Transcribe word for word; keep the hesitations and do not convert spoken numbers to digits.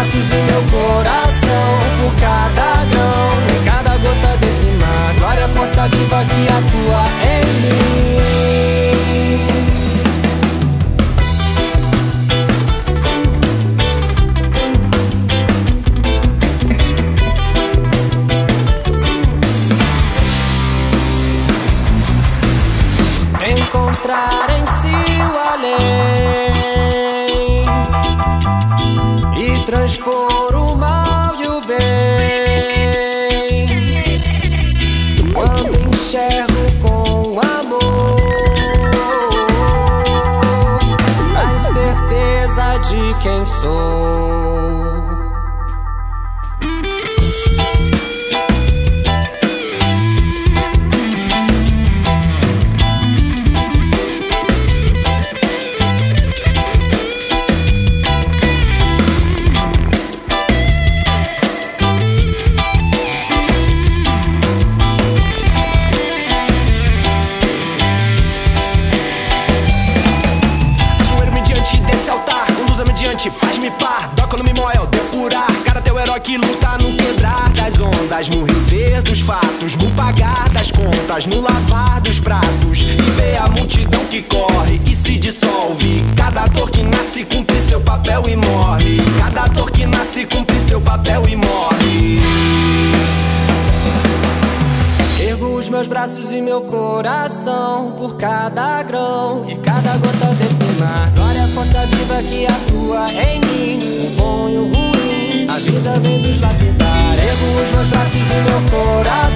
braços e meu coração por cada grão, em cada gota desse mar. Glória, força viva que atua em mim. Encontrar em si o além e transpor o mal e o bem. Quando enxergo com amor a incerteza de quem sou. Faz-me par, dó quando me moe, depurar. Cara, teu herói que luta no quebrar das ondas, no rever dos fatos, no pagar das contas, no lavar dos pratos. E ver a multidão que corre e se dissolve. Cada dor que nasce cumpre seu papel e morre. Cada dor que nasce cumpre seu papel e morre. Ergo os meus braços e meu coração por cada grão e cada gota desse mar. Glória, força viva que atua em mim, o bom e o ruim, a vida vem dos lapidar. Ergo os meus braços e meu coração